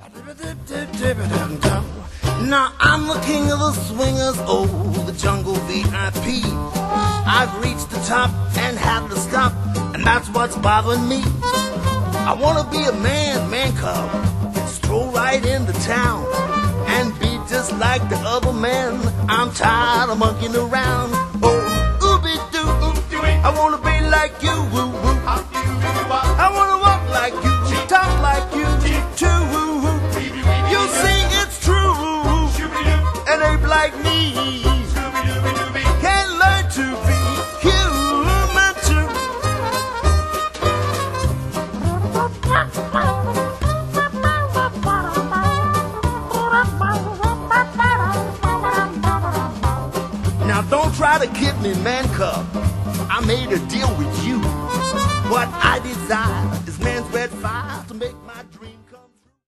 Now I'm the king of the swingers, oh, the jungle VIP. I've reached the top and had to stop, and that's what's bothering me. I wanna be a man cub, stroll right into town, and be just like the other men. I'm tired of monkeying around. Oh, ooby-doo, I wanna be like you, woo-woo. I wanna walk like you, talk like you, too. You see it's true, and ape like me can learn to be human too. Now don't try to kid me, man cub. I made a deal with you. What I desire